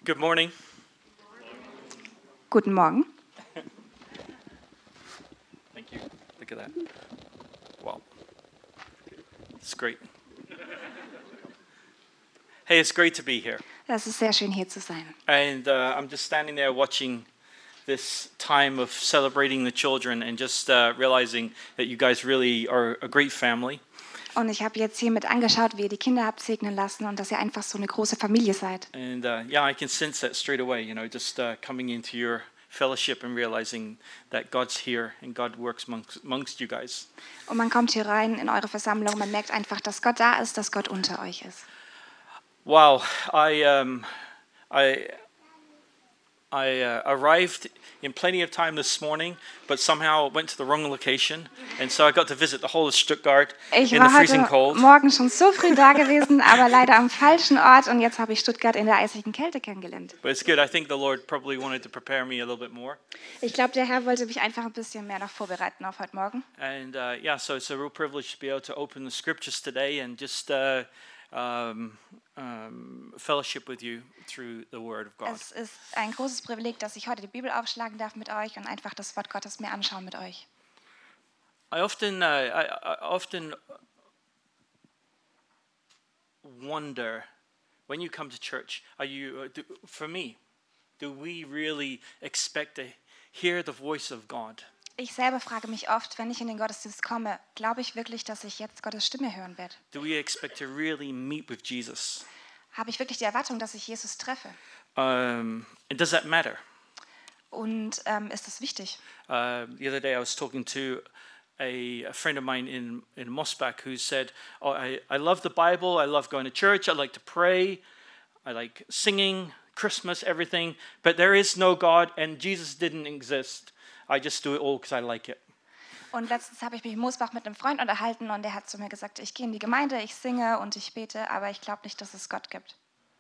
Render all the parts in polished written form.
Good morning. Guten Morgen. Thank you. Look at that. Wow. It's great. Hey, it's great to be here. Es ist sehr schön, hier zu sein. And I'm just standing there watching this time of celebrating the children and just realizing that you guys really are a great family. Und ich habe jetzt hier mit angeschaut, wie ihr die Kinder habt segnen lassen und dass ihr einfach so eine große Familie seid. And yeah, I can sense that straight away, you know, just coming into your fellowship and realizing that God's here and God works amongst you guys. Und man kommt hier rein in eure Versammlung, man merkt einfach, dass Gott da ist, dass Gott unter euch ist. Wow, I arrived in plenty of time this morning, but somehow went to the wrong location, and so I got to visit the whole of Stuttgart Ich in the war freezing heute cold. Morgen schon so früh da gewesen, aber leider am falschen Ort und jetzt habe ich Stuttgart in der eisigen Kälte kennengelernt. But it's good. I think the Lord probably wanted to prepare me a little bit more, Ich glaube, der Herr wollte mich einfach ein bisschen mehr noch vorbereiten auf heute Morgen. and yeah, so it's a real privilege to be able to open the scriptures today and just fellowship with you through the Word of God. Es ist ein großes Privileg, dass ich heute die Bibel aufschlagen darf mit euch und einfach das Wort Gottes mir anschauen mit euch. I often wonder when you come to church, for me, do we really expect to hear the voice of God? Ich selber frage mich oft, wenn ich in den Gottesdienst komme, glaube ich wirklich, dass ich jetzt Gottes Stimme hören werde? Do we expect to really meet with Jesus? Habe ich wirklich die Erwartung, dass ich Jesus treffe? And does that matter? Und ist das wichtig? The other day I was talking to a friend of mine in Mosbach who said, "Oh, I love the Bible. I love going to church. I like to pray. I like singing, Christmas, everything. But there is no God, and Jesus didn't exist. I just do it all because I like it." Und letztens habe ich mich in Mosbach mit einem Freund unterhalten und der hat zu mir gesagt, ich gehe in die Gemeinde, ich singe und ich bete, aber ich glaube nicht, dass es Gott gibt.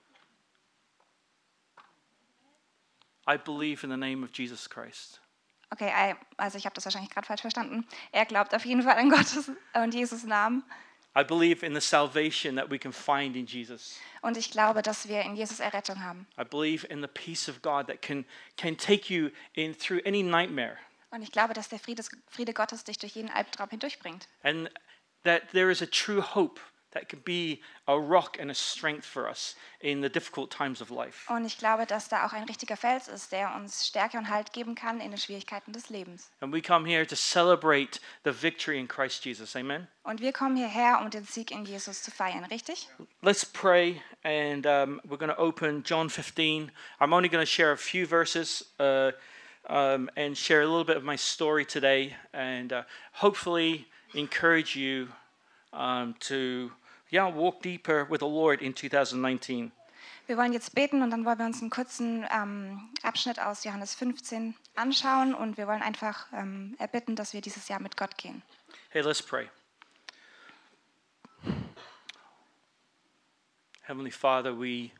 I believe in the name of Jesus Christ. Okay, also ich habe das wahrscheinlich gerade falsch verstanden. Er glaubt auf jeden Fall an Gottes und Jesus Namen. I believe in the salvation that we can find in Jesus. Und ich glaube, dass wir in Jesus Errettung haben. I believe in the peace of God that can take you in through any nightmare. Und ich glaube, dass der Friede Gottes dich durch jeden Albtraum hindurchbringt. And that there is a true hope that can be a rock and a strength for us in the difficult times of life. Und ich glaube, dass da auch ein richtiger Fels ist, der uns Stärke und Halt geben kann in den Schwierigkeiten des Lebens. And we come here to celebrate the victory in Christ Jesus. Amen. Und wir kommen hierher, um den Sieg in Jesus zu feiern, richtig? Let's pray, and we're going to open John 15. I'm only going to share a few verses and share a little bit of my story today, and hopefully encourage you to walk deeper with the Lord in 2019. Wir wollen jetzt beten und dann wollen wir uns einen kurzen Abschnitt aus Johannes 15 anschauen und wir wollen einfach erbitten, dass wir dieses Jahr mit Gott gehen. Hey, let's pray. Heavenly Father, we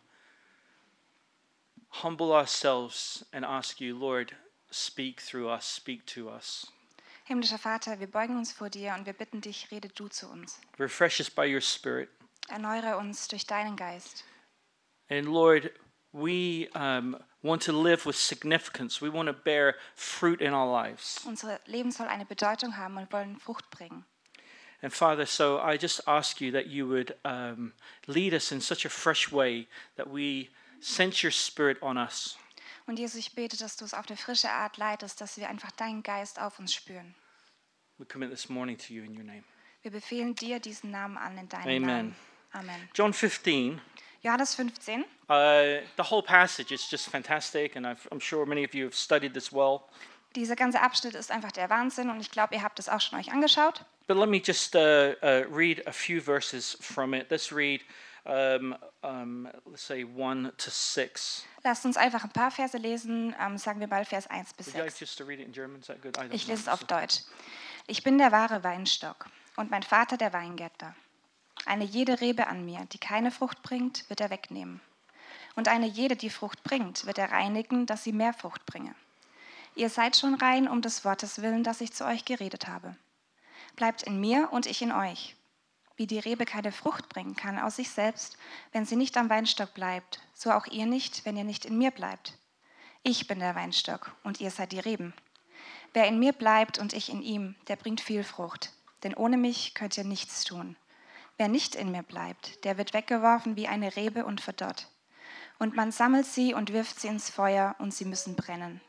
humble ourselves and ask you, Lord, speak through us, speak to us. Himmlischer Vater, wir beugen uns vor dir und wir bitten dich, rede du zu uns. Refresh us by your Spirit. Erneuere uns durch deinen Geist. And Lord, we want to live with significance. We want to bear fruit in our lives. Unser Leben soll eine Bedeutung haben und wollen Frucht bringen. And Father, so I just ask you that you would lead us in such a fresh way that we sense your Spirit on us. Und Jesus, ich bete, dass du es auf eine frische Art leitest, dass wir einfach deinen Geist auf uns spüren. We commit this morning to you in your name. Wir befehlen dir diesen Namen an in deinem Amen. Namen. Amen. John 15. Johannes 15. The whole passage is just fantastic, and I'm sure many of you have studied this well. Dieser ganze Abschnitt ist einfach der Wahnsinn und ich glaube, ihr habt es auch schon euch angeschaut. But let me just read a few verses from it. Let's read, let's say 1 to 6. Lasst uns einfach ein paar Verse lesen, sagen wir mal Vers 1 bis Would you like 6. just to read it in German? Is that good? Ich lese es auf Deutsch. Ich bin der wahre Weinstock und mein Vater der Weingärtner. Eine jede Rebe an mir, die keine Frucht bringt, wird er wegnehmen. Und eine jede, die Frucht bringt, wird er reinigen, dass sie mehr Frucht bringe. Ihr seid schon rein um des Wortes willen, das ich zu euch geredet habe. Bleibt in mir und ich in euch. wie die Rebe keine Frucht bringen kann aus sich selbst, wenn sie nicht am Weinstock bleibt, so auch ihr nicht, wenn ihr nicht in mir bleibt. Ich bin der Weinstock und ihr seid die Reben. Wer in mir bleibt und ich in ihm, der bringt viel Frucht, denn ohne mich könnt ihr nichts tun. Wer nicht in mir bleibt, der wird weggeworfen wie eine Rebe und verdorrt. Und man sammelt sie und wirft sie ins Feuer und sie müssen brennen.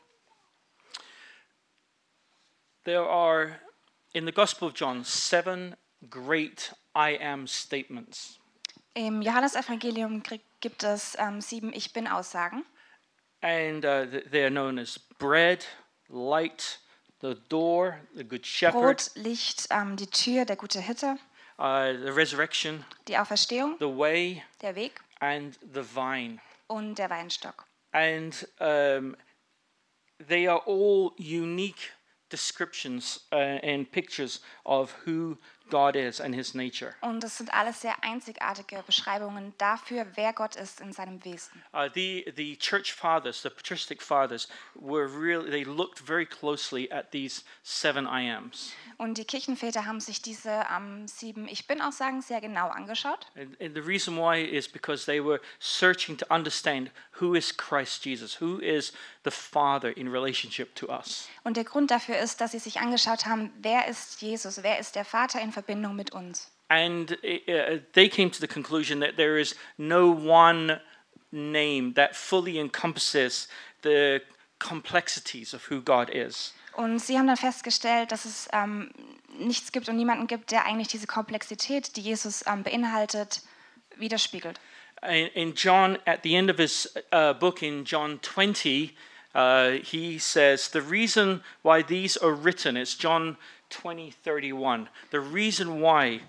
There are, in the Gospel of John, 7 great I am statements. Im Johannesevangelium gibt es 7 Ich Bin-Aussagen. And they are known as bread, light, the door, the good shepherd, Brot, Licht, die Tür, der gute Hirte, the resurrection, die Auferstehung, the way, der Weg and the vine. und der Weinstock. And they are all unique descriptions and pictures of who God is and his nature. Und das sind alles sehr einzigartige Beschreibungen dafür, wer Gott ist in seinem Wesen. The church fathers, the patristic fathers, they looked very closely at these 7 I ams. Und die Kirchenväter haben sich diese 7 Ich Bin-Aussagen sehr genau angeschaut. And the reason why is because they were searching to understand who is Christ Jesus, who is the Father in relationship to us. Und der Grund dafür ist, dass sie sich angeschaut haben, wer ist Jesus, wer ist der Vater in Verbindung mit uns. And they came to the conclusion that there is no one name that fully encompasses the complexities of who God is. Und sie haben dann festgestellt, dass es nichts gibt und niemanden gibt, der eigentlich diese Komplexität, die Jesus beinhaltet, widerspiegelt. In John, at the end of his book in John 20, he says, the reason why these are written, it's John 20:31. The reason why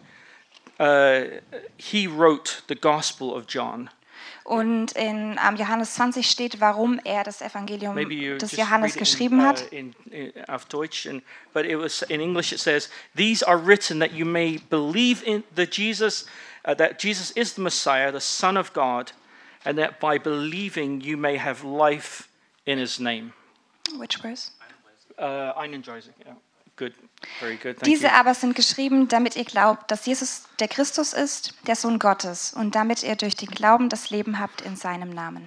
he wrote the Gospel of John. Und in Johannes 20 steht, warum er das Evangelium des just Johannes read it geschrieben hat. Auf Deutsch, but it was in English. It says, "These are written that you may believe in that Jesus is the Messiah, the Son of God, and that by believing you may have life in His name." Which verse? 31, yeah. Good, very good. Thank Diese you. aber sind geschrieben, damit ihr glaubt, dass Jesus der Christus ist, der Sohn Gottes, und damit ihr durch den Glauben das Leben habt in seinem Namen.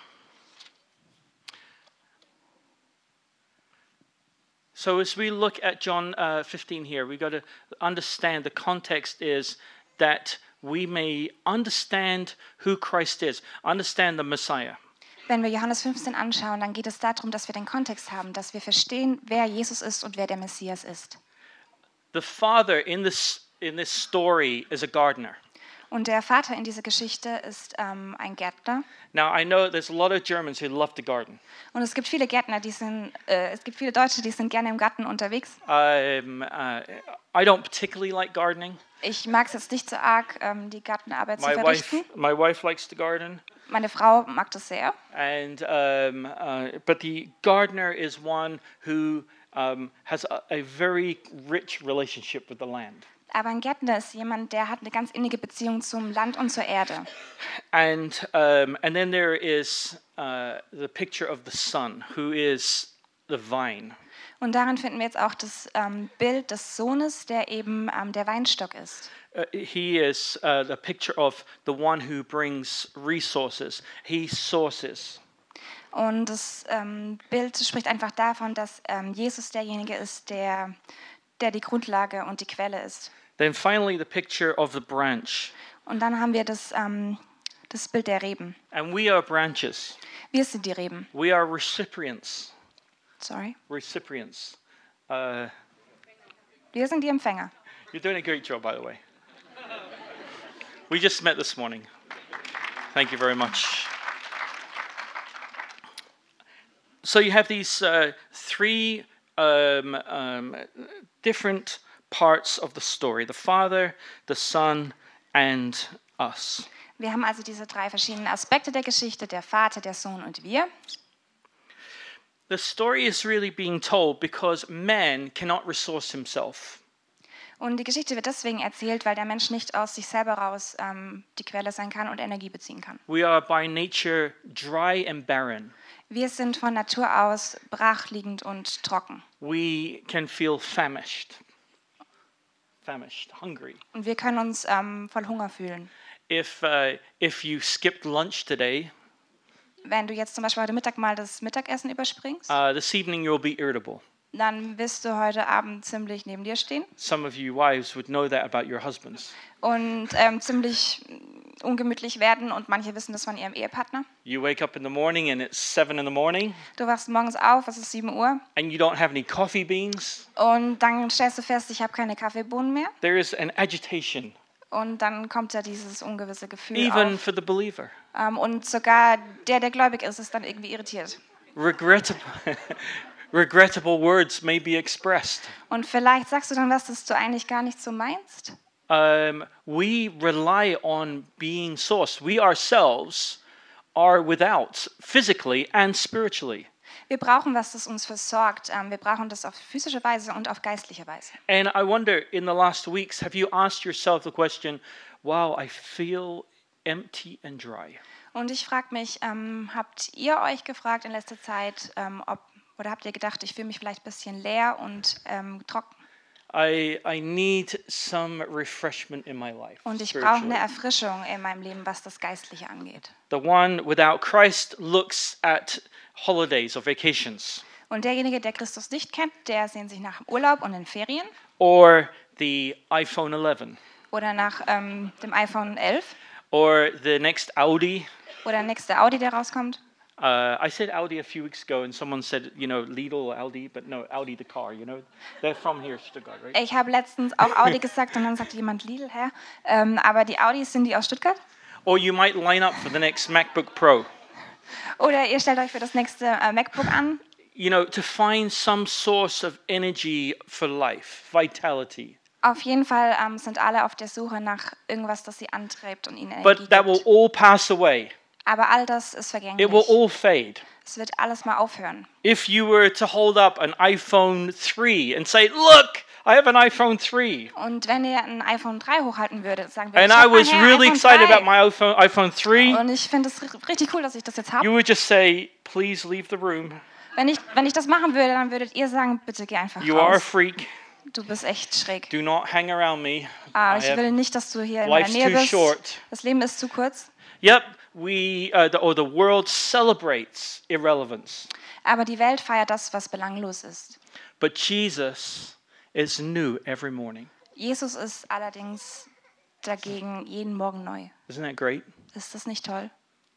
So as we look at John 15 here, we've got to understand the context is that we may understand who Christ is, understand the Messiah. Wenn wir Johannes 15 anschauen, dann geht es darum, dass wir den Kontext haben, dass wir verstehen, wer Jesus ist und wer der Messias ist. The father in this story is a gardener. Und der Vater in dieser Geschichte ist ein Gärtner. Now I know there's a lot of Germans who love to garden. Und es gibt viele Gärtner, es gibt viele Deutsche, die sind gerne im Garten unterwegs. I don't particularly like gardening. Ich mag es jetzt nicht so arg, die Gartenarbeit zu verrichten. My wife likes to garden. Meine Frau mag das sehr. And but the gardener is one who has a very rich relationship with the land. Aber ein Gärtner ist jemand, der hat eine ganz innige Beziehung zum Land und zur Erde. And then there is the picture of the son, who is the vine. Und darin finden wir jetzt auch das Bild des Sohnes, der eben der Weinstock ist. He is the picture of the one who brings resources. He sources. Und das Bild spricht einfach davon, dass Jesus derjenige ist, der die Grundlage und die Quelle ist. Then finally the picture of the branch. Und dann haben wir das Bild der Reben. And we are branches. Wir sind die Reben. We are recipients. Sorry. Recipients. Wir sind die Empfänger. You're doing a great job, by the way. We just met this morning. Thank you very much. So you have these 3 different parts of the story: the Father, the Son, and us. Wir haben also diese 3 verschiedenen Aspekte der Geschichte: der Vater, der Sohn und wir. The story is really being told because man cannot resource himself. Und die Geschichte wird deswegen erzählt, weil der Mensch nicht aus sich selber raus die Quelle sein kann und Energie beziehen kann. We are by nature dry and barren. Wir sind von Natur aus brachliegend und trocken. We can feel famished. famished, hungry. Und wir können uns voll Hunger fühlen. If you skipped lunch today, Wenn du jetzt zum Beispiel heute Mittag mal das Mittagessen überspringst, this evening you'll be irritable. dann wirst du heute Abend ziemlich neben dir stehen Some of you wives would know that about your husbands. und ziemlich ungemütlich werden und manche wissen das von ihrem Ehepartner. You wake up in the morning and it's 7 in the morning Du wachst morgens auf, es ist 7 Uhr and you don't have any coffee beans. und dann stellst du fest, ich habe keine Kaffeebohnen mehr There is an agitation, und dann kommt da dieses ungewisse Gefühl even auf. for the believer. Und sogar der gläubig ist dann irgendwie irritiert. Regrettable words may be expressed. Und vielleicht sagst du dann was, das du eigentlich gar nicht so meinst. We rely on being sourced. We ourselves are without, physically and spiritually. Wir brauchen was, das uns versorgt. Wir brauchen das auf physische Weise und auf geistliche Weise. And I wonder, in the last weeks, have you asked yourself the question, wow, I feel empty and dry? Und ich frage mich, habt ihr euch gefragt in letzter Zeit, oder habt ihr gedacht, ich fühle mich vielleicht ein bisschen leer und trocken? I need some refreshment in my life. Und ich brauche eine spiritually. Erfrischung in meinem Leben, was das Geistliche angeht. The one without Christ looks at holidays or vacations, Und derjenige, der Christus nicht kennt, der sehnt sich nach dem Urlaub und den Ferien or the iPhone 11, oder nach dem iPhone 11 or the next Audi. oder der nächste Audi, der rauskommt. I said Audi a few weeks ago, and someone said, Lidl or Aldi, but no, Audi the car. They're from here, Stuttgart, right? Ich habe letztens auch Audi gesagt und dann sagte jemand Lidl, hä? Aber die Audis, sind die aus Stuttgart? Or you might line up for the next MacBook Pro. Oder ihr stellt euch für das nächste MacBook an, To find some source of energy for life, vitality. Auf jeden Fall sind alle auf der Suche nach irgendwas, das sie antreibt und ihnen Energie But that will gibt. all pass away. Aber all das ist It vergänglich. will all fade. Es wird alles mal aufhören. If you were to hold up an iPhone 3 and say, look, I have an iPhone 3. Und wenn ihr ein iPhone 3 hochhalten würdet, sagen wir, And ich I hab mal was her, really iPhone excited 3. about my iPhone 3. Und ich finde es richtig cool, dass ich das jetzt habe. You would just say, please leave the room. Wenn ich das machen würde, dann würdet ihr sagen, bitte geh einfach You are a raus. freak. Du bist echt schräg. Do not hang around me. Ich I have- will nicht, dass du hier in meiner Life's Nähe too bist. short. Das Leben ist zu kurz. Yep, the world celebrates irrelevance. Aber die Welt feiert das, was belanglos ist. But Jesus is new every morning. Jesus ist allerdings dagegen jeden Morgen neu. Isn't that great? Ist das nicht toll?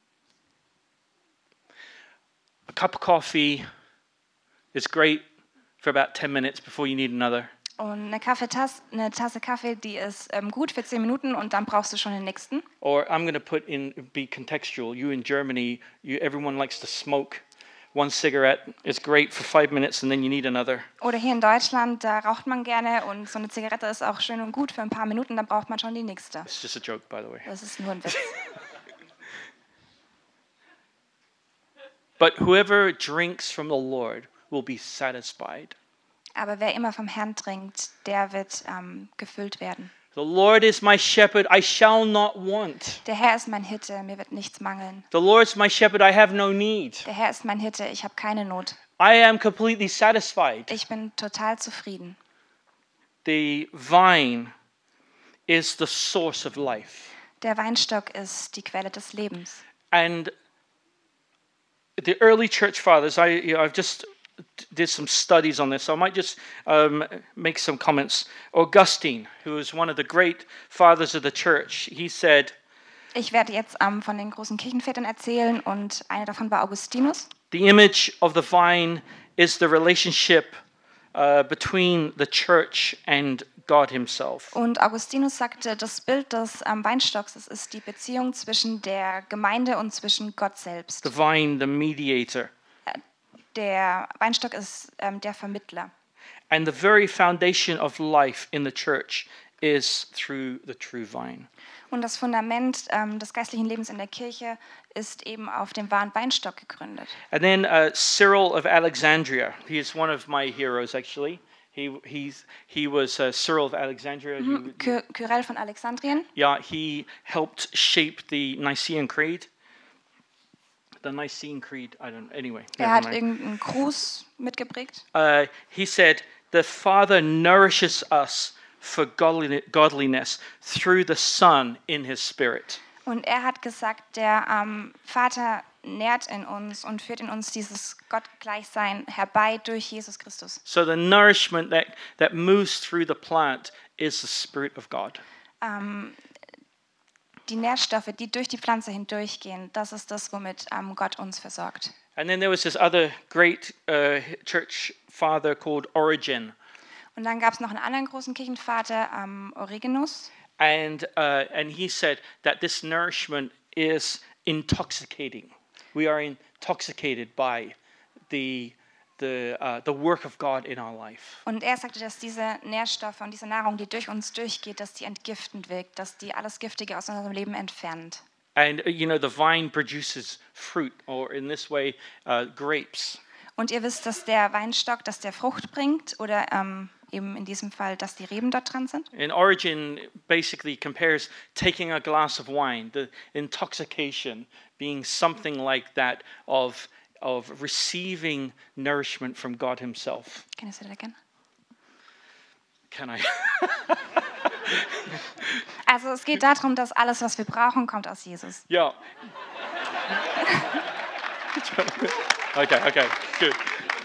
A cup of coffee is great for about 10 minutes before you need another. Und eine Tasse Kaffee, die ist gut für 10 Minuten und dann brauchst du schon den nächsten. Or I'm going to be contextual. You in Germany, everyone likes to smoke. One cigarette is great for 5 minutes and then you need another. Oder hier in Deutschland, da raucht man gerne und so eine Zigarette ist auch schön und gut für ein paar Minuten, dann braucht man schon die nächste. It's just a joke, by the way. Das ist nur ein Witz. But whoever drinks from the Lord will be satisfied. Aber wer immer vom Herrn trinkt, der wird gefüllt werden. The Lord is my shepherd, I shall not want. Der Herr ist mein Hirte, mir wird nichts mangeln. The Lord is my shepherd, I have no need. Der Herr ist mein Hirte, ich habe keine Not. I am completely satisfied. Ich bin total zufrieden. The vine is the source of life. Der Weinstock ist die Quelle des Lebens. And the early church fathers, I've just did some studies on this, so I might just make some comments. Augustine, who was one of the great fathers of the church, he said, Ich werde jetzt von den großen Kirchenvätern erzählen und einer davon war Augustinus. the image of the vine is the relationship between the church and God himself. Und Augustinus sagte, das Bild des Weinstocks, das ist die Beziehung zwischen der Gemeinde und zwischen Gott selbst. The vine, the mediator. Der Weinstock ist der Vermittler. And the very foundation of life in the church is through the true vine. Und das Fundament des geistlichen Lebens in der Kirche ist eben auf dem wahren Weinstock gegründet. And then Cyril of Alexandria. He is one of my heroes, actually. He was Cyril of Alexandria. Kyrill von Alexandrien. Yeah, he helped shape the Nicene Creed. The Nicene Creed, I don't. Anyway, Er never hat mind. irgendeinen Gruß mitgeprägt. He said, "The Father nourishes us for godliness through the Son in his Spirit. Und er hat gesagt, der Vater nährt in uns und führt in uns dieses Gottgleichsein herbei durch Jesus Christus. So the nourishment that moves through the plant is the Spirit of God. Die Nährstoffe, die durch die Pflanze hindurchgehen, das ist das, womit Gott uns versorgt. And then there was this other great church father called Origen. Und dann gab es noch einen anderen großen Kirchenvater, Origenus. And he said that this nourishment is intoxicating. We are intoxicated by the work of God in our life. Und er sagte, dass diese Nährstoffe und diese Nahrung, die durch uns durchgeht, dass die entgiftend wirkt, dass die alles Giftige aus unserem Leben entfernt. And the vine produces fruit, or in this way, grapes. Und ihr wisst, dass der Weinstock, dass der Frucht bringt, oder eben in diesem Fall, dass die Reben dort dran sind. And Origen basically compares taking a glass of wine, the intoxication being something like that of receiving nourishment from God himself. Can you say that again? Can I? Also es geht darum, dass alles, was wir brauchen, kommt aus Jesus. Yeah. Okay, good.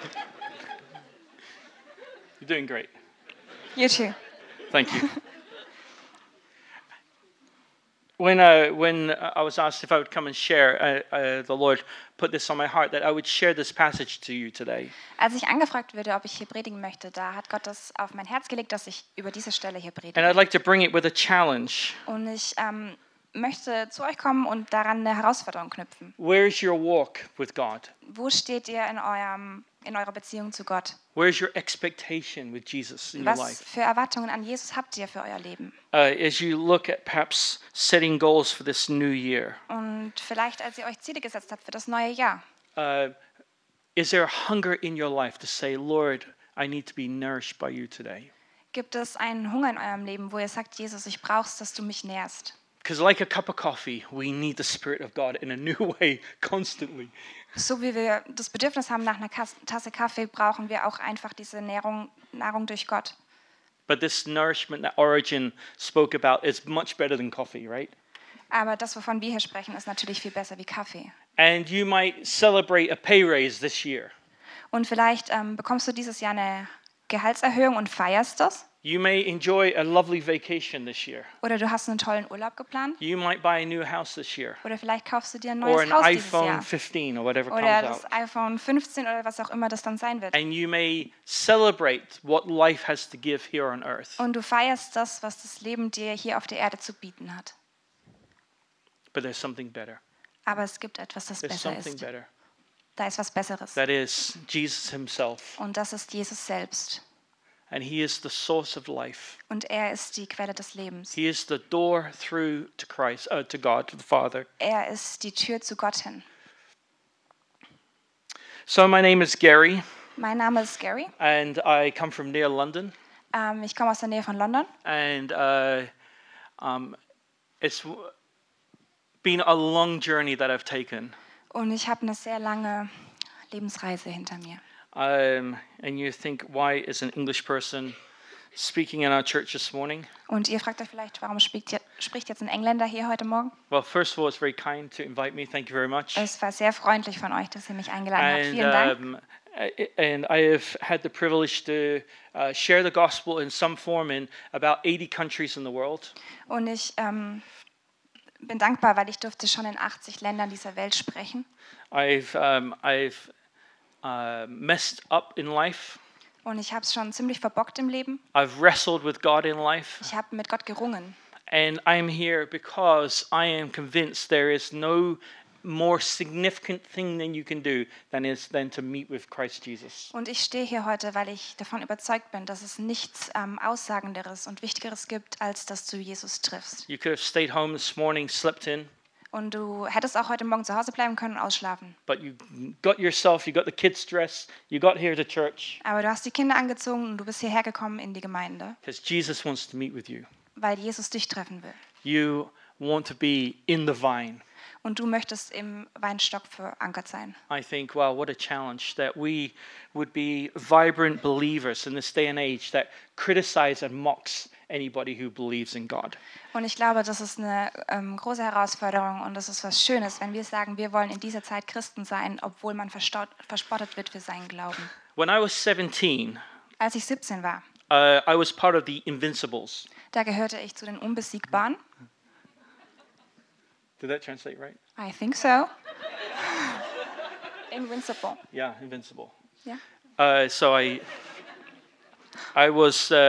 You're doing great. You too. Thank you. When I was asked if I would come and share, the Lord put this on my heart that I would share this passage to you today. Als ich angefragt wurde, ob ich hier predigen möchte, da hat Gott das auf mein Herz gelegt, dass ich über diese Stelle hier predige. And I'd like to bring it with a challenge. Und ich möchte zu euch kommen und daran eine Herausforderung knüpfen. Where's your walk with God? Wo steht ihr in eurer Beziehung zu Gott? Where's your expectation with Jesus in your Was life? für Erwartungen an Jesus habt ihr für euer Leben? As you look at perhaps setting goals for this new year, Und vielleicht, als ihr euch Ziele gesetzt habt für das neue Jahr, is there a hunger in your life to say, Lord, I need to be nourished by you today? gibt es einen Hunger in eurem Leben, wo ihr sagt, Jesus, ich brauch's, dass du mich nährst? Because like a cup of coffee, we need the Spirit of God in a new way constantly. So wie wir das Bedürfnis haben nach einer Tasse Kaffee, brauchen wir auch einfach diese Nahrung durch Gott. But this nourishment that Origen spoke about is much better than coffee, right? Aber das, wovon wir hier sprechen, ist natürlich viel besser wie Kaffee. And you might celebrate a pay raise this year. Und vielleicht bekommst du dieses Jahr eine Gehaltserhöhung und feierst das. You may enjoy a lovely vacation this year. Oder du hast einen tollen Urlaub geplant. You might buy a new house this year. Oder vielleicht kaufst du dir ein Or neues an Haus dieses iPhone Jahr. 15 or whatever Oder comes das out. iPhone 15 oder was auch immer das dann sein wird. And you may celebrate what life has to give here on earth. Und du feierst das, was das Leben dir hier auf der Erde zu bieten hat. But there's something better. Aber es gibt etwas, das There's besser something ist. better. Da ist was Besseres. That is Jesus himself. Und das ist Jesus selbst. And he is the source of life. Und er ist die Quelle des Lebens. He is the door through to Christ, to God, to the Father. Er ist die Tür zu Gott hin. So my name is Gary, Mein Name ist Gary. and I come from near London. Ich komme aus der Nähe von London. And it's been a long journey that I've taken. Und ich habe eine sehr lange Lebensreise hinter mir. And you think, why is an English person speaking in our church this morning? Und ihr fragt euch vielleicht, warum spricht jetzt ein Engländer hier heute Morgen? Well, first of all, it's very kind to invite me. Thank you very much. Es war sehr freundlich von euch, dass ihr mich eingeladen habt. Vielen Dank. And I have had the privilege to share the gospel in some form in about 80 countries in the world. Und ich bin dankbar, weil ich durfte schon in 80 Ländern dieser Welt sprechen. I've messed up in life. Und ich habe es schon ziemlich verbockt im Leben. I've wrestled with God in life. Ich habe mit Gott gerungen. And I'm here because I am convinced there is no more significant thing than you can do than to meet with Christ Jesus. Und ich stehe hier heute, weil ich davon überzeugt bin, dass es nichts Aussagenderes und Wichtigeres gibt, als dass du Jesus triffst. You could have stayed home this morning, slept in, Und du hättest auch heute Morgen zu Hause bleiben können und ausschlafen. but you got the kids dressed, you got here to church Aber du hast die Kinder angezogen und du bist hierher gekommen in die Gemeinde, because Jesus wants to meet with you. weil Jesus dich treffen will. You want to be in the vine. Und du möchtest im Weinstock verankert sein. I think, wow, what a challenge that we would be vibrant believers in this day and age that criticize and mocks anybody who believes in God. Und ich glaube, das ist eine große Herausforderung und das ist was Schönes, wenn wir sagen, wir wollen in dieser Zeit Christen sein, obwohl man verspottet wird für seinen Glauben. When I was 17, Als ich 17 war, I was part of the Invincibles. da gehörte ich zu den Unbesiegbaren. Did that translate right? I think so. Invincible. Yeah, Invincible. Ja. So I was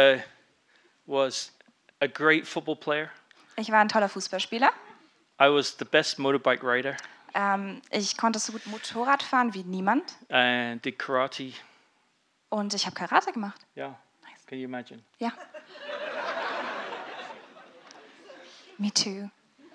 a great football player. Ich war ein toller Fußballspieler. I was the best motorbike rider Ich konnte so gut Motorrad fahren wie niemand. and did karate. Und ich habe Karate gemacht. Yeah. Can you imagine? Ja. Me too.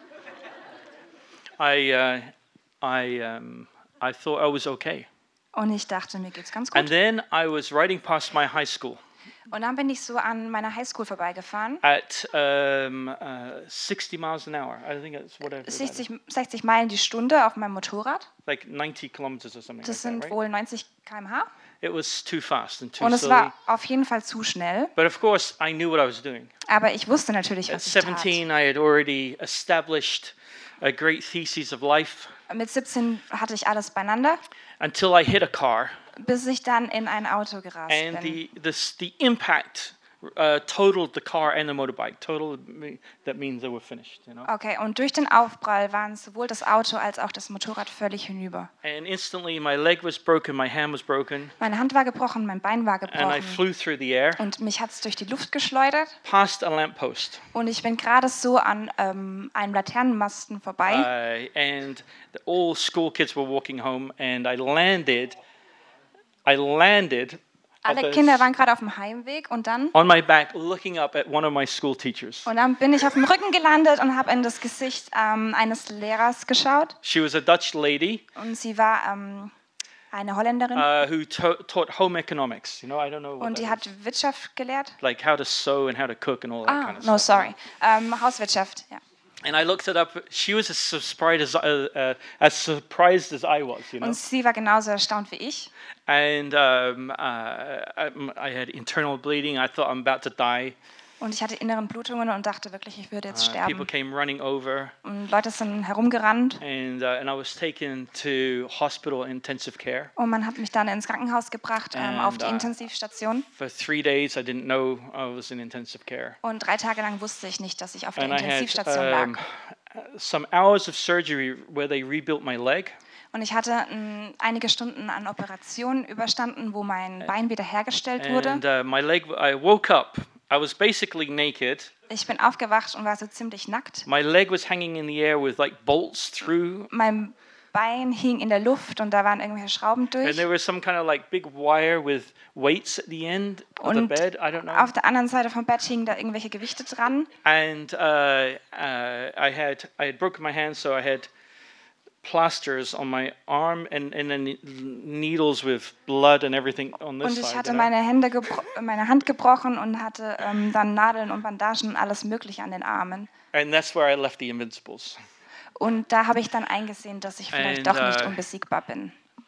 I thought I was okay. Und ich dachte, mir geht's ganz And gut. then I was riding past my high school Und dann bin ich so an meiner Highschool vorbeigefahren. at 60 miles an hour. I think it's whatever. that is. 60 Meilen die Stunde auf meinem Motorrad. Like 90 kilometers or something Das like sind that, right? wohl 90 km/h. It was too fast and too Und es silly. war auf jeden Fall zu schnell. But of course, I knew what I was doing. Aber ich wusste natürlich, At was ich tat. 17, I had already established a great thesis of life Mit 17 hatte ich alles beieinander, until I hit a car, bis ich dann in ein Auto gerast and bin. the impact totaled the car and the motorbike. That means they were finished, you know. Okay, und durch den Aufprall waren sowohl das Auto als auch das Motorrad völlig hinüber. And instantly, my leg was broken, my hand was broken, Meine Hand war gebrochen, mein Bein war and I gebrochen. flew through the air Und mich hat es durch die Luft geschleudert. past a lamppost. Und ich bin gerade so an einem Laternenmasten vorbei. And all school kids were walking home, and I landed at Alle the- Kinder waren gerade auf dem Heimweg und dann on my back, looking up at one of my school teachers. bin ich auf dem Rücken gelandet und habe in das Gesicht eines Lehrers geschaut. She was a Dutch lady Und sie war eine Holländerin who taught home economics. You know, I don't know what und die that hat is. Wirtschaft gelehrt. Like how to sew and how to cook and all that kind of No, stuff. sorry. Hauswirtschaft, ja. And I looked it up. She was as surprised as I was, you know. Und sie war genauso erstaunt wie ich. And I had internal bleeding. I thought I'm about to die. Und ich hatte inneren Blutungen und dachte wirklich, ich würde jetzt People sterben. came running over, Und Leute sind herumgerannt. and I was taken to hospital intensive care. Und man hat mich dann ins Krankenhaus gebracht, auf die And, Intensivstation. For 3 days, I didn't know I was in intensive care. Und 3 Tage lang wusste ich nicht, dass ich auf der And I Intensivstation had lag. some hours of surgery where they rebuilt my leg. Und ich hatte einige Stunden an Operationen überstanden, wo mein Bein wiederhergestellt wurde. And my leg, I woke up. I was basically naked. Ich bin aufgewacht und war so ziemlich nackt. My leg was hanging in the air with like bolts through. Mein Bein hing in der Luft und da waren irgendwelche Schrauben And durch. there was some kind of like big wire with weights at the end of the Und bed. I don't know. auf der anderen Seite vom Bett hingen da irgendwelche Gewichte dran. And I had broken my hand, so I had plasters on my arm and then needles with blood and everything on this Und ich side. hatte you know? meine Hand gebrochen und hatte dann Nadeln und Bandagen und alles Mögliche an den Armen. And that's where I left the Invincibles. Und da habe ich dann eingesehen, dass ich vielleicht And, doch nicht unbesiegbar bin.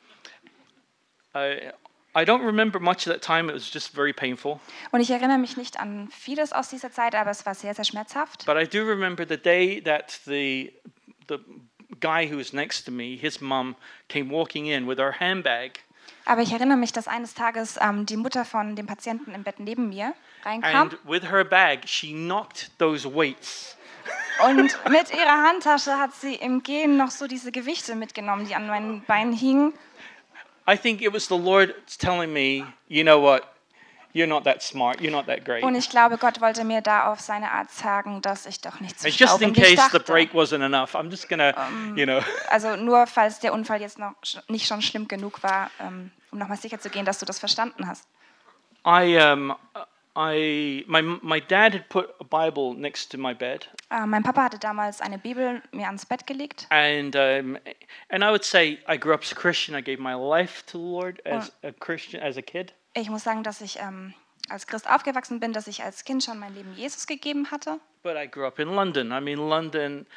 I don't remember much of that time. It was just very painful. Und ich erinnere mich nicht an vieles aus dieser Zeit, aber es war sehr, sehr schmerzhaft. But I do remember the day that the guy who was next to me, his mum, came walking in with her handbag. Aber ich erinnere mich, dass eines Tages die Mutter von dem Patienten im Bett neben mir reinkam And with her bag, she knocked those weights. und mit ihrer Handtasche hat sie im Gehen noch so diese Gewichte mitgenommen, die an meinen Beinen hingen. I think it was the Lord telling me, you know what, you're not that smart, you're not that great. Und ich glaube, Gott wollte mir da auf seine Art sagen, dass ich doch nicht so And schlau just in bin, wie ich case the dachte. break wasn't enough, I'm just gonna, you know. Also nur, falls der Unfall jetzt noch nicht schon schlimm genug war, um nochmal sicher zu gehen, dass du das verstanden hast. My dad had put a Bible next to my bed, Mein Papa hatte damals eine Bibel mir ans Bett gelegt. and I would say I grew up as a Christian. I gave my life to the Lord as a Christian, as a kid. Ich muss sagen, dass ich als Christ aufgewachsen bin, dass ich als Kind schon mein Leben Jesus gegeben hatte. But I grew up in London. I mean, London,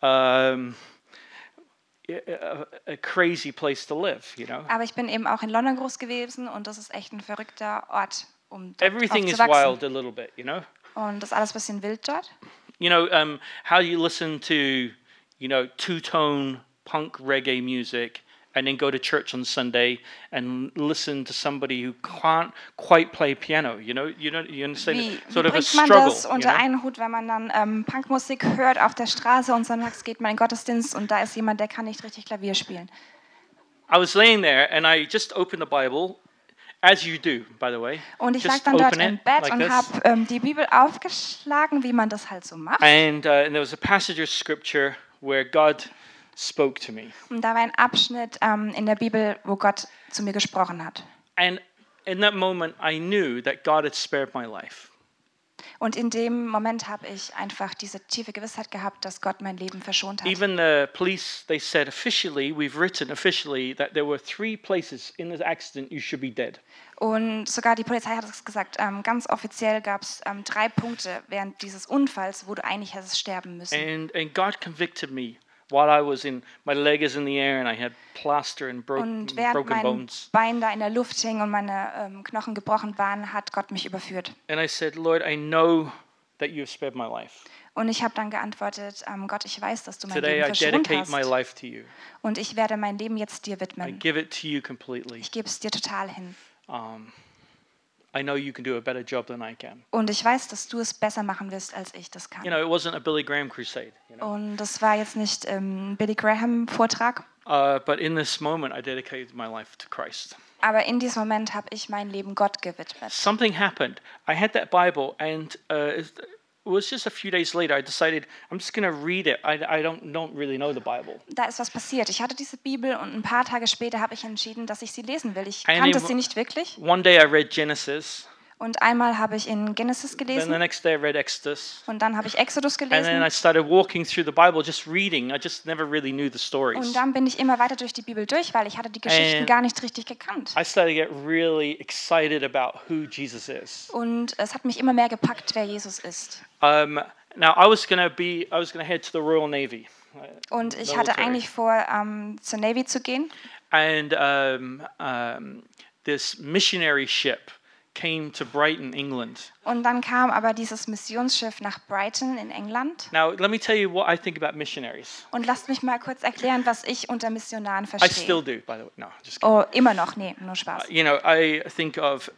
a crazy place to live, you know. Aber ich bin eben auch in London groß gewesen und das ist echt ein verrückter Ort, um dort Everything is aufzuwachsen. wild a little bit, you know. Und das ist alles ein bisschen wild dort. You know, how you listen to, two-tone punk reggae music and then go to church on Sunday and listen to somebody who can't quite play piano. You understand? Wie Sort of a bringt man struggle. das unter einen Hut, wenn man dann Punkmusik hört auf der Straße und sonntags geht man in den Gottesdienst und da ist jemand, der kann nicht richtig Klavier spielen? I was laying there and I just opened the Bible, as you do, by the way. Und ich lag Just dann dort open im it Bett like und this. habe die Bibel aufgeschlagen, wie man das halt so macht. And there was a passage of scripture where God spoke to me. Und da war ein Abschnitt in der Bibel, wo Gott zu mir gesprochen hat. And in that moment, I knew that God had spared my life. Und in dem Moment habe ich einfach diese tiefe Gewissheit gehabt, dass Gott mein Leben verschont hat. Even the police, they said officially, we've written officially that there were 3 places in this accident you should be dead. Und sogar die Polizei hat es gesagt, ganz offiziell gab es 3 Punkte während dieses Unfalls, wo du eigentlich hättest sterben müssen. And God convicted me while I was my leg is in the air and I had plaster and Und während broken mein bones. Bein da in der Luft hing und meine Knochen gebrochen waren, hat Gott mich überführt. And I said, Lord, I know that you have spared my life. Und ich habe dann geantwortet, Gott, ich weiß, dass du mein Today Leben I verschont dedicate my hast. life to you. Und ich werde mein Leben jetzt dir I widmen. give it to you completely. Ich gebe es dir total hin. I know you can do a better job than I can. Und ich weiß, dass du es besser machen wirst, als ich das kann. You know, it wasn't a Billy Graham crusade. Und das war jetzt nicht Billy Graham Vortrag, But in this moment, I dedicated my life to Christ. aber in diesem Moment habe ich mein Leben Gott gewidmet. Something happened. I had that Bible, and it was just a few days later. I decided I'm just going to read it. I don't really know the Bible. Da ist was passiert. Ich hatte diese Bibel und ein paar Tage später habe ich entschieden, dass ich sie lesen will. Ich And kannte in- sie nicht wirklich. One day I read Genesis, Und einmal habe ich in Genesis then the gelesen next day I read Exodus, und dann habe ich Exodus and then gelesen. I started walking through the Bible, just reading. I just never really knew the stories. Und dann bin ich immer weiter durch die Bibel durch, weil ich hatte die Geschichten gar nicht richtig gekannt. I started to get really excited about who Jesus is. Und es hat mich immer mehr gepackt, wer Jesus ist. Now I was going to head to the Royal Navy, Und ich hatte Military. eigentlich vor, zur Navy zu gehen. and this missionary ship came to Brighton, England. Und dann kam aber dieses Missionsschiff nach Brighton in England. Now let me tell you what I think about missionaries. Und lasst mich mal kurz erklären, was ich unter Missionaren I still verstehe. do, by the way. No, just kidding. Oh, immer noch, nee, nur Spaß. You know, I think of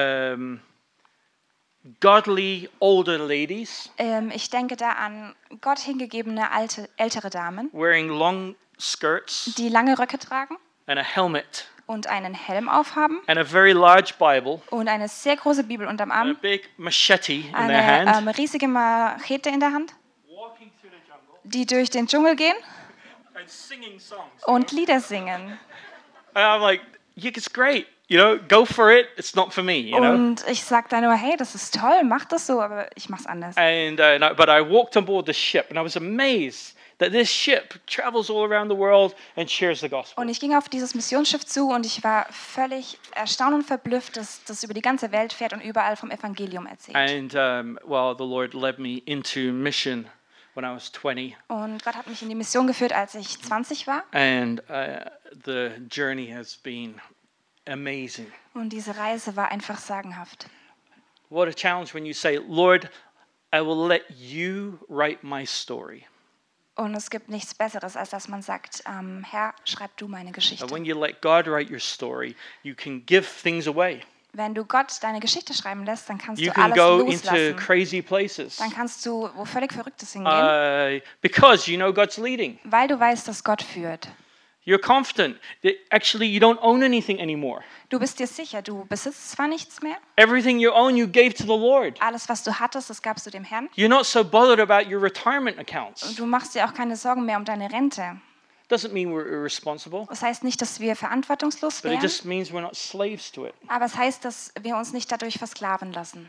godly older ladies Ich denke da an Gott hingegebene ältere Damen, wearing long skirts die lange Röcke tragen and a helmet und einen Helm aufhaben and a very large Bible und eine sehr große Bibel unterm and a Arm, big machete in their hand, eine riesige Machete in der Hand, walking through the jungle die durch den Dschungel gehen and singing songs. und Lieder singen. And I'm like, yeah, it's great. You know, go for it. It's not for me, you know. Und ich sage dann nur, hey, das ist toll, mach das so, aber ich mach's anders. But I walked on board the ship and I was amazed that this ship travels all around the world and shares the gospel. Und ich ging auf dieses Missionsschiff zu und ich war völlig erstaunt und verblüfft, dass das über die ganze Welt fährt und überall vom Evangelium erzählt. And the Lord led me into mission when I was 20, Und Gott hat mich in die Mission geführt, als ich 20 war. and the journey has been amazing. Und diese Reise war einfach sagenhaft. What a challenge when you say, Lord, I will let you write my story. Und es gibt nichts Besseres, als dass man sagt, Herr, schreib du meine Geschichte. And when you let God write your story, you can give things away. Wenn du Gott deine Geschichte schreiben lässt, dann kannst You du can alles go into loslassen. crazy places Dann kannst du wo völlig Verrücktes hingehen, because you know God's leading. weil du weißt, dass Gott führt. You're confident that actually you don't own anything anymore. Du bist dir sicher, du besitzt zwar nichts mehr, Everything you own, you gave to the Lord. alles, was du hattest, das gabst du dem Herrn. You're not so bothered about your retirement accounts. Und du machst dir auch keine Sorgen mehr um deine Rente. Doesn't mean we're irresponsible, Das heißt nicht, dass wir verantwortungslos but it wären, just means we're not slaves to it. aber es heißt, dass wir uns nicht dadurch versklaven lassen.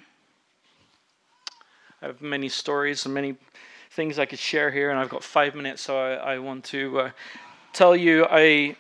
I have many stories and many things I could share here, and I've got 5 minutes, so I want to tell you I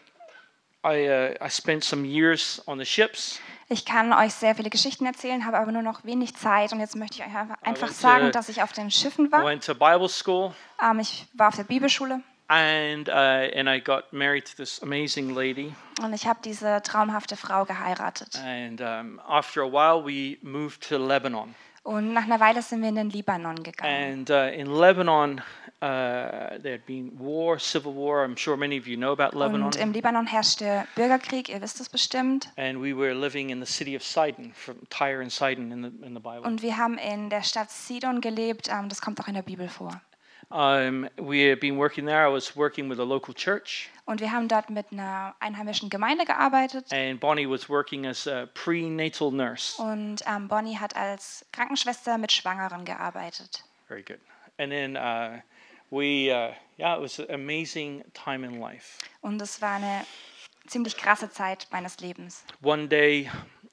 spent some years on the ships. Ich kann euch sehr viele Geschichten erzählen, habe aber nur noch wenig Zeit und jetzt möchte ich euch einfach went sagen, to- dass ich auf den Schiffen I war. went to Bible school, Ich war auf der Bibelschule and I got married to this amazing lady. und ich habe diese traumhafte Frau geheiratet. And after a while, we moved to Lebanon. Und nach einer Weile sind wir in den Libanon gegangen. And in Lebanon, there had been war, civil war. I'm sure many of you know about Lebanon. Und im Libanon herrschte Bürgerkrieg, ihr wisst es bestimmt. And we were living in the city of Sidon, from Tyre and Sidon in the Bible. Und wir haben in der Stadt Sidon gelebt, das kommt auch in der Bibel vor. We had been working there. I was working with a local church. Und wir haben dort mit einer einheimischen Gemeinde gearbeitet. And Bonnie was working as a prenatal nurse. Und Bonnie hat als Krankenschwester mit Schwangeren gearbeitet. Very good. And then it was an amazing time in life. Und es war eine ziemlich krasse Zeit meines Lebens. One day,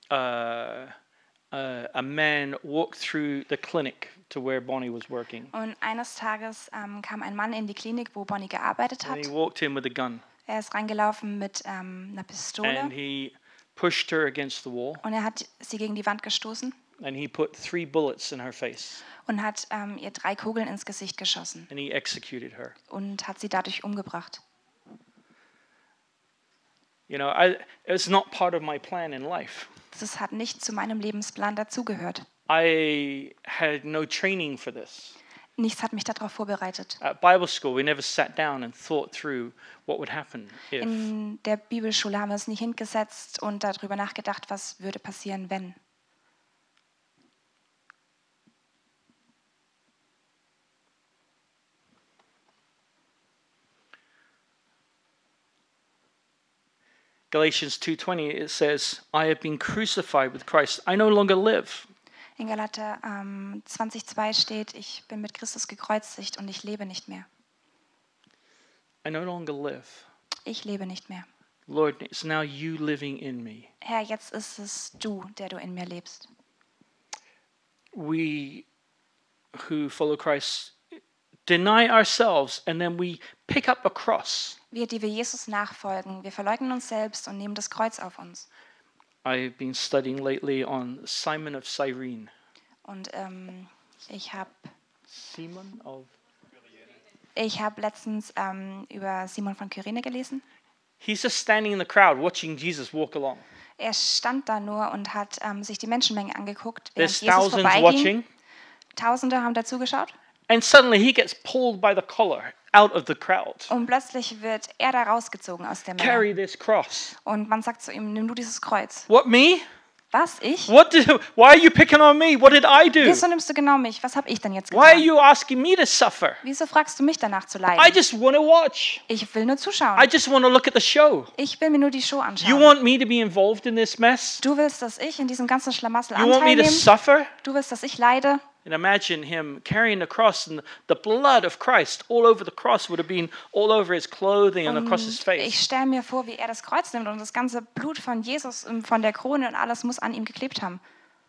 a man walked through the clinic to where Bonnie was working. Und eines Tages kam ein Mann in die Klinik, wo Bonnie gearbeitet And hat. he walked in with a gun. Er ist reingelaufen mit einer Pistole And he pushed her against the wall. und er hat sie gegen die Wand gestoßen And he put 3 bullets in her face. und hat ihr 3 Kugeln ins Gesicht geschossen And he executed her. und hat sie dadurch umgebracht. You know, it's not part of my plan in life. Das hat nicht zu meinem Lebensplan dazugehört. I had no training for this. Nichts hat mich darauf vorbereitet. At Bible school, we never sat down and thought through what would happen if. In der Bibelschule haben wir uns nicht hingesetzt und darüber nachgedacht, was würde passieren, wenn. Galatians 2:20, it says, I have been crucified with Christ. I no longer live. In Galater 20,2 steht, ich bin mit Christus gekreuzigt und ich lebe nicht mehr. I no longer live. Ich lebe nicht mehr. Lord, it's now you living in me. Herr, jetzt ist es du, der du in mir lebst. We who follow Christ deny ourselves and then we pick up a cross. Wir, die wir Jesus nachfolgen, wir verleugnen uns selbst und nehmen das Kreuz auf uns. I've been studying lately on Simon of Cyrene. Und ich habe Simon of letztens über Simon von Kyrene gelesen. He's just standing in the crowd watching Jesus walk along. Er stand da nur und hat sich die Menschenmenge angeguckt, während There's Jesus thousands vorbeiging. watching. Tausende haben dazugeschaut. And suddenly he gets pulled by the collar out of the crowd. Und plötzlich wird er da rausgezogen aus der Menge. Carry this cross. Und man sagt zu ihm, nimm du dieses Kreuz. What, me? Was, ich? Why are you picking on me? What did I do? Wieso nimmst du genau mich? Was habe ich denn jetzt Why are getan? you asking me to suffer? Wieso fragst du mich danach zu I leiden? just want to watch. Ich will nur zuschauen. I just want to look at the show. Ich will mir nur die Show You anschauen. want me to be involved in this mess? Du willst, dass ich in diesem ganzen Schlamassel You want me Anteil to nehme? suffer? Du willst, dass ich leide? And imagine him carrying the cross, and the blood of Christ all over the cross would have been all over his clothing and across his Ich face. stelle mir vor, wie er das Kreuz nimmt und das ganze Blut von Jesus, von der Krone und alles muss an ihm geklebt haben.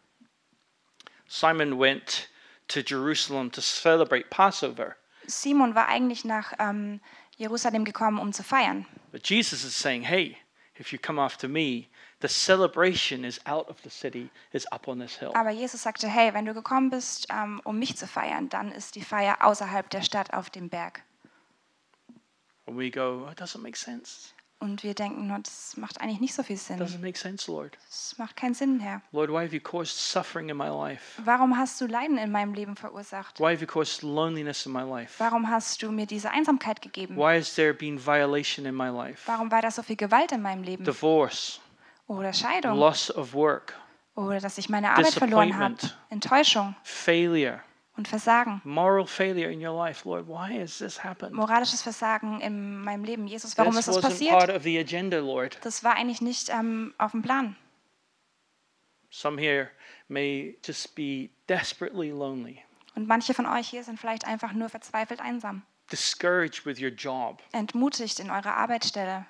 Simon went to Jerusalem to celebrate Passover. Simon war eigentlich nach Jerusalem gekommen, um zu feiern. But Jesus is saying, hey, if you come after me, the celebration is out of the city, is up on this hill. Aber Jesus sagte, hey, wenn du gekommen bist, um mich zu feiern, dann ist die Feier außerhalb der Stadt auf dem Berg. And we go, it doesn't make sense. Und wir denken, no, das macht eigentlich nicht so viel Sinn. It doesn't make sense, Lord. Das macht keinen Sinn, Herr. Lord, why have you caused suffering in my life? Warum hast du Leiden in meinem Leben verursacht? Why have you caused loneliness in my life? Warum hast du mir diese Einsamkeit gegeben? Why has there been violation in my life? Warum war da so viel Gewalt in meinem Leben? Divorce, Oder Scheidung? loss of work, Oder dass ich meine Arbeit verloren habe? Disappointment. Enttäuschung failure, und Versagen? moral failure in your life. Lord, why has this happened? Moralisches Versagen in meinem Leben. Jesus, warum This ist das wasn't part passiert? of the agenda, Lord. Das war eigentlich nicht auf dem Plan. Some here may just be desperately lonely, Und manche von euch hier sind vielleicht einfach nur verzweifelt einsam. discouraged with your job, Entmutigt in eurer Arbeitsstelle.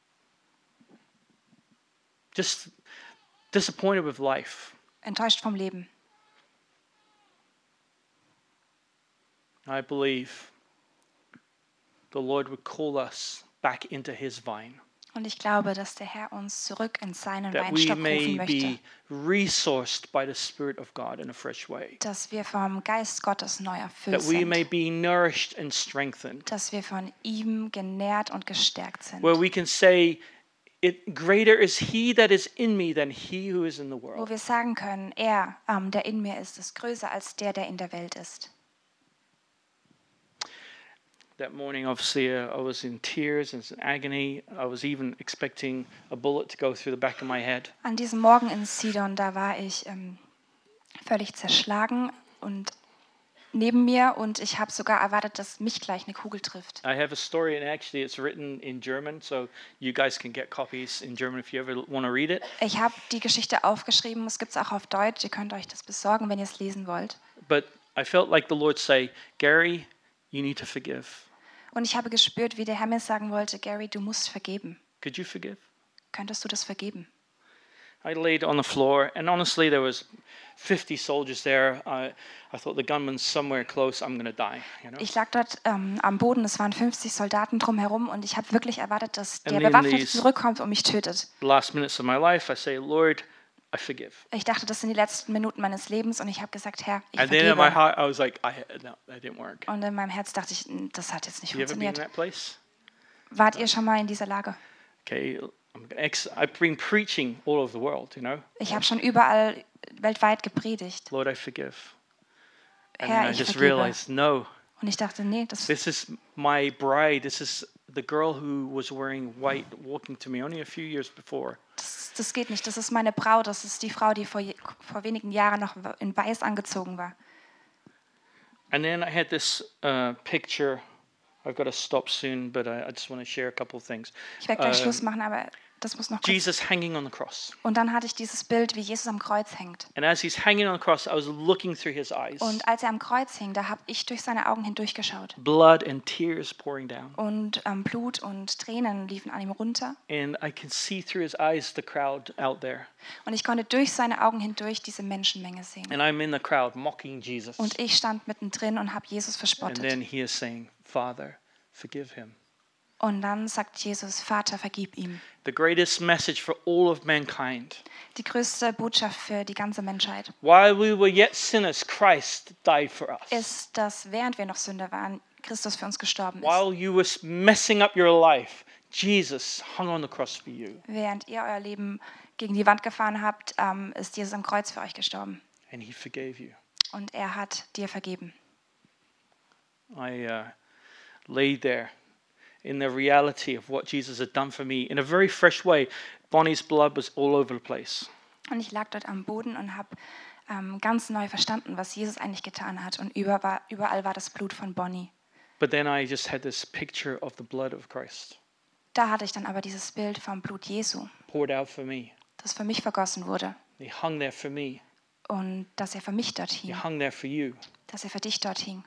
just disappointed with life. Enttäuscht vom Leben. I believe the Lord would call us back into his vine, Und ich glaube, dass der Herr uns zurück in seinen that we Weinstock rufen may möchte. be resourced by the Spirit of God in a fresh way, Dass wir vom Geist Gottes neu erfüllt that we may sind. be nourished and strengthened, Dass wir von ihm genährt und gestärkt sind. where we can say, greater is he that is in me than he who is in the wo world. wir sagen können, er, der in mir ist größer als der in der Welt ist. That morning, obviously, I was in tears and in agony. I was even expecting a bullet to go through the back of my head. An diesem Morgen in Sidon, da war ich völlig zerschlagen und neben mir und ich habe sogar erwartet, dass mich gleich eine Kugel trifft. I have a story, and actually, it's written in German, so you guys can get copies in German if you ever want to read it. Ich habe die Geschichte aufgeschrieben, es gibt es auch auf Deutsch, ihr könnt euch das besorgen, wenn ihr es lesen wollt. But I felt like the Lord say, Gary, you need to forgive. Und ich habe gespürt, wie der Herr mir sagen wollte, Gary, du musst vergeben. Could you forgive? Könntest du das vergeben? I laid on the floor, and honestly, there was 50 soldiers there. I thought the gunman's somewhere close. I'm going to die. You know. Ich lag dort am Boden, es waren 50 Soldaten drumherum und ich habe wirklich erwartet, dass der And in Bewaffnete these- zurückkommt und mich tötet. The last minutes of my life, I say, Lord, I forgive. Ich dachte, das sind die letzten Minuten meines Lebens und ich habe gesagt, Herr, ich And then in my vergebe. heart, I was like, no, that didn't work. Und in meinem Herz dachte ich, das hat jetzt nicht You ever been in funktioniert. that place? Wart ihr schon mal in dieser Lage? Okay, I've been preaching all over the world. You know, Ich habe schon überall weltweit gepredigt. Lord, I forgive. And Herr, then I ich just vergebe. realized, no, Und ich dachte, nee, das this is my bride. This is the girl who was wearing white, walking to me only a few years before. Das geht nicht. Das ist meine Braut. Das ist die Frau, die vor wenigen Jahren noch in Weiß angezogen war. And then I had this picture. I've got to stop soon, but I just want to share a couple of things. Ich werde gleich Schluss machen, aber das muss noch kurz. Jesus hanging on the cross. Und dann hatte ich dieses Bild, wie Jesus am Kreuz hängt. And as he's hanging on the cross, I was looking through his eyes. Und als er am Kreuz hing, da habe ich durch seine Augen hindurchgeschaut. Blood and tears pouring down. Und Blut und Tränen liefen an ihm runter. And I can see through his eyes the crowd out there. Und ich konnte durch seine Augen hindurch diese Menschenmenge sehen. And I'm in the crowd mocking Jesus. Und ich stand mittendrin und habe Jesus And verspottet. then he is saying, Father, forgive him. Und dann sagt Jesus, Vater, vergib ihm. The greatest message for all of mankind. Die größte Botschaft für die ganze Menschheit While we were yet sinners, Christ died for us. ist, dass während wir noch Sünder waren, Christus für uns gestorben ist. While you were messing up your life, Jesus hung on the cross for you. Während ihr euer Leben gegen die Wand gefahren habt, ist Jesus am Kreuz für euch gestorben. And he forgave you. Und er hat dir vergeben. I laid there in the reality of what Jesus had done for me in a very fresh way. Bonnie's blood was all over the place. Und ich lag dort am Boden und habe ganz neu verstanden, was Jesus eigentlich getan hat. Und überall war das Blut von Bonnie. But then I just had this picture of the blood of Christ Da hatte ich dann aber dieses Bild vom Blut Jesu, poured out for me. das für mich vergossen wurde. He hung there for me. Und dass er für mich dort He hing, hung there for you. dass er für dich dort hing.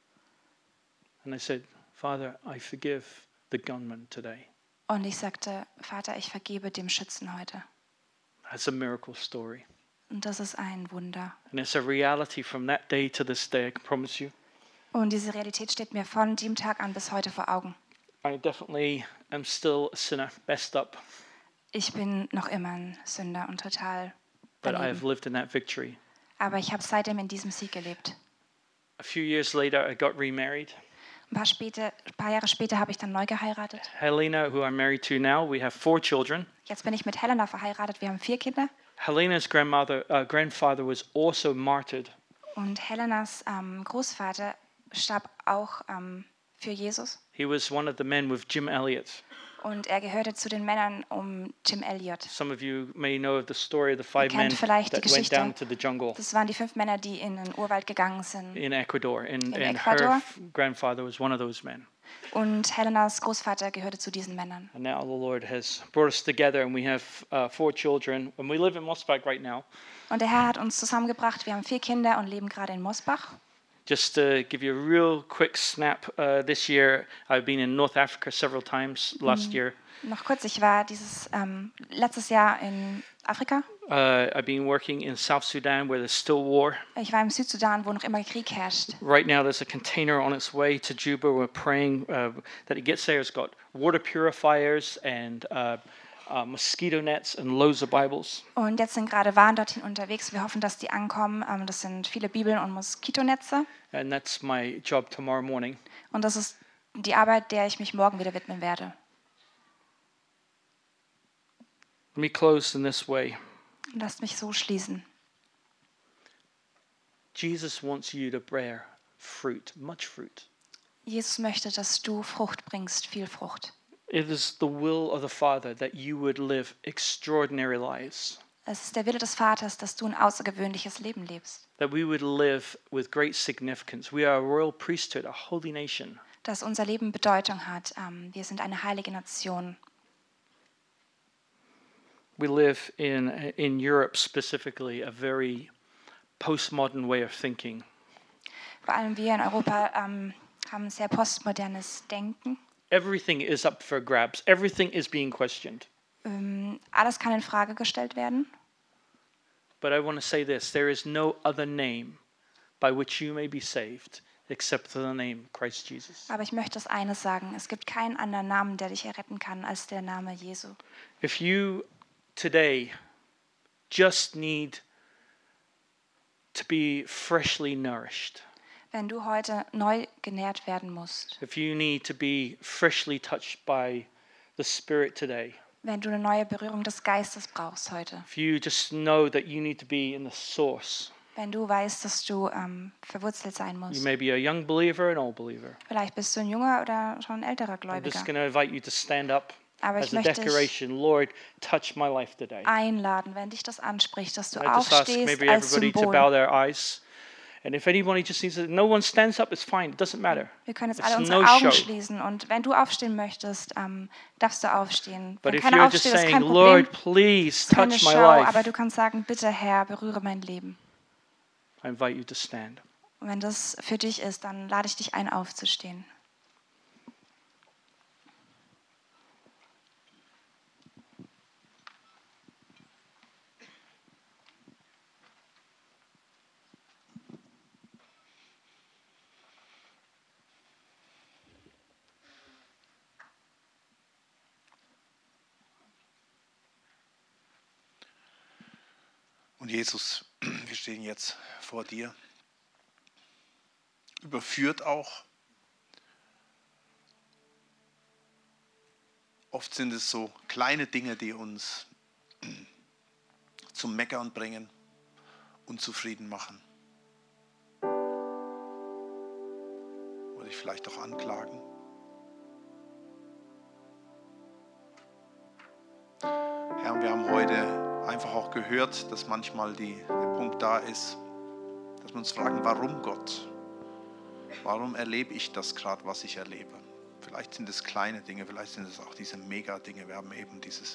And I said, Father, I forgive the gunman today. Und ich sagte, Vater, ich vergebe dem Schützen heute. That's a miracle story. Und das ist ein Wunder. And it's a reality from that day to this day, I can promise you. Und diese Realität steht mir von dem Tag an bis heute vor Augen. I definitely am still a sinner, messed up, Ich bin noch immer ein Sünder und total but I have daneben. lived in that victory. Aber ich habe seitdem in diesem Sieg gelebt. A few years later, I got remarried. Ein paar Jahre später habe ich dann neu geheiratet. Helena, who I'm married to now, we have 4 children. Jetzt bin ich mit Helena verheiratet. Wir haben 4 Kinder. Helena's grandfather was also martyred. Und Helenas Großvater starb auch für Jesus. He was one of the men with Jim Elliot. Und er gehörte zu den Männern um Jim Elliot. Some of you may know of the story of the 5 men kennt vielleicht die that went Geschichte. down to the jungle Das waren die 5 Männer, die in den Urwald gegangen sind. in Ecuador. And Ecuador. her grandfather was one of those men. Und Helenas Großvater gehörte zu diesen Männern. And now the Lord has brought us together, and we have 4 children. And we live in Mosbach right now. Und der Herr hat uns zusammengebracht. Wir haben 4 Kinder und leben gerade in Mosbach. Just to give you a real quick snap, this year I've been in North Africa several times. Last year, Noch kurz, ich war letztes Jahr in Afrika. I've been working in South Sudan where there's still war. Ich war im Südsudan, wo noch immer Krieg herrscht. Right now, there's a container on its way to Juba. We're praying that it gets there. It's got water purifiers and mosquito nets and loads of Bibles. Und jetzt sind gerade Waren dorthin unterwegs. Wir hoffen, dass die ankommen. Das sind viele Bibeln und Moskitonetze. And that's my job tomorrow morning. Und das ist die Arbeit, der ich mich morgen wieder widmen werde. Let me close in this way. Lasst mich so schließen. Jesus wants you to bear fruit, much fruit. Jesus möchte, dass du Frucht bringst, viel Frucht. It is the will of the Father that you would live extraordinary lives, Es ist der Wille des Vaters, dass du ein außergewöhnliches Leben lebst. that we would live with great significance. We are a royal priesthood, a holy nation. Dass unser Leben Bedeutung hat. Wir sind eine heilige Nation. We live in Europe specifically a very postmodern way of thinking. Vor allem wir in Europa haben ein sehr postmodernes Denken. Everything is up for grabs. Everything is being questioned. Alles kann in Frage gestellt werden. But I want to say this, there is no other name by which you may be saved except for the name Christ Jesus. Aber ich möchte das eines sagen. Es gibt keinen anderen Namen, der dich erretten kann, als der Name Jesu. If you today just need to be freshly nourished, Wenn du heute neu genährt werden musst, if you need to be freshly touched by the Spirit today, wenn du eine neue Berührung des Geistes brauchst heute, if you just know that you need to be in the source, wenn du weißt, dass du verwurzelt sein you musst, may be a young believer, an old believer. vielleicht bist du ein junger oder schon ein älterer I'm Gläubiger, just going to invite you to stand up aber as ich a möchte dich declaration, Lord, touch my life today. einladen, wenn dich das anspricht, dass du I just ask aufstehst maybe als everybody to Symbol. bow their eyes. And if anybody just needs to, no one stands up, it's fine. It doesn't matter. Wir können jetzt It's alle unsere no Augen show. schließen und wenn du aufstehen möchtest, darfst du aufstehen. But Wenn if keiner you're just aufsteht, ist saying, kein Problem. Lord, please Keine touch my Show, aber life, du kannst sagen, bitte Herr, berühre mein Leben. I invite you to stand. Und wenn das für dich ist, dann lade ich dich ein, aufzustehen. Und Jesus, wir stehen jetzt vor dir, überführt auch. Oft sind es so kleine Dinge, die uns zum Meckern bringen, unzufrieden machen. Oder dich vielleicht auch anklagen. Herr, und wir haben heute einfach auch gehört, dass manchmal der Punkt da ist, dass wir uns fragen, warum Gott? Warum erlebe ich das gerade, was ich erlebe? Vielleicht sind es kleine Dinge, vielleicht sind es auch diese Mega-Dinge. Wir haben eben dieses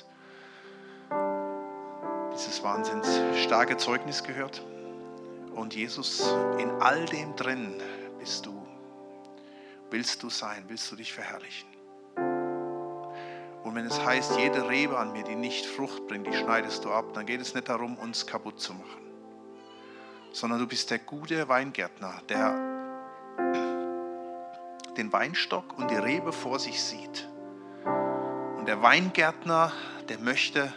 wahnsinns starke Zeugnis gehört. Und Jesus, in all dem drin bist du. Willst du sein, willst du dich verherrlichen? Und wenn es heißt, jede Rebe an mir, die nicht Frucht bringt, die schneidest du ab, dann geht es nicht darum, uns kaputt zu machen. Sondern du bist der gute Weingärtner, der den Weinstock und die Rebe vor sich sieht. Und der Weingärtner, der möchte,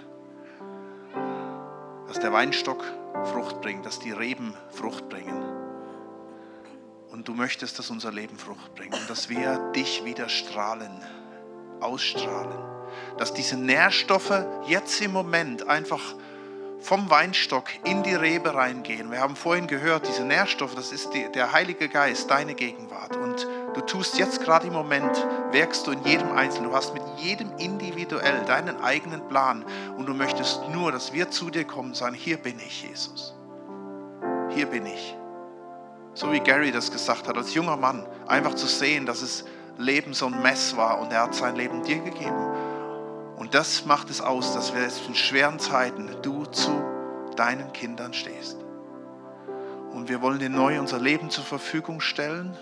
dass der Weinstock Frucht bringt, dass die Reben Frucht bringen. Und du möchtest, dass unser Leben Frucht bringt und dass wir dich wieder strahlen, ausstrahlen. Dass diese Nährstoffe jetzt im Moment einfach vom Weinstock in die Rebe reingehen. Wir haben vorhin gehört, diese Nährstoffe, das ist der Heilige Geist, deine Gegenwart. Und du tust jetzt gerade im Moment, wirkst du in jedem Einzelnen. Du hast mit jedem individuell deinen eigenen Plan. Und du möchtest nur, dass wir zu dir kommen und sagen, hier bin ich, Jesus. Hier bin ich. So wie Gary das gesagt hat, als junger Mann, einfach zu sehen, dass das Leben so ein Mess war und er hat sein Leben dir gegeben. Und das macht es aus, dass wir jetzt in schweren Zeiten, du zu deinen Kindern stehst. Und wir wollen dir neu unser Leben zur Verfügung stellen.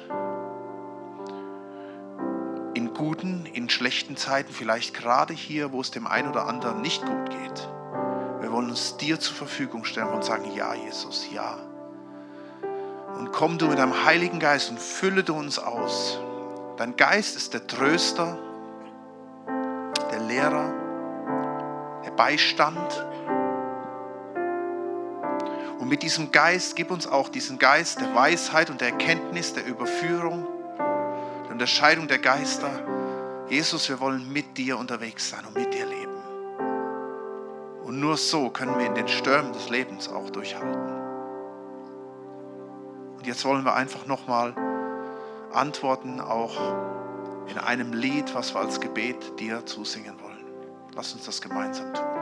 In guten, in schlechten Zeiten, vielleicht gerade hier, wo es dem einen oder anderen nicht gut geht. Wir wollen uns dir zur Verfügung stellen und sagen, ja, Jesus, ja. Und komm du mit deinem Heiligen Geist und fülle du uns aus. Dein Geist ist der Tröster, der Lehrer, der Beistand. Und mit diesem Geist, gib uns auch diesen Geist der Weisheit und der Erkenntnis, der Überführung, der Unterscheidung der Geister. Jesus, wir wollen mit dir unterwegs sein und mit dir leben. Und nur so können wir in den Stürmen des Lebens auch durchhalten. Und jetzt wollen wir einfach nochmal antworten, auch in einem Lied, was wir als Gebet dir zusingen wollen. Lass uns das gemeinsam tun.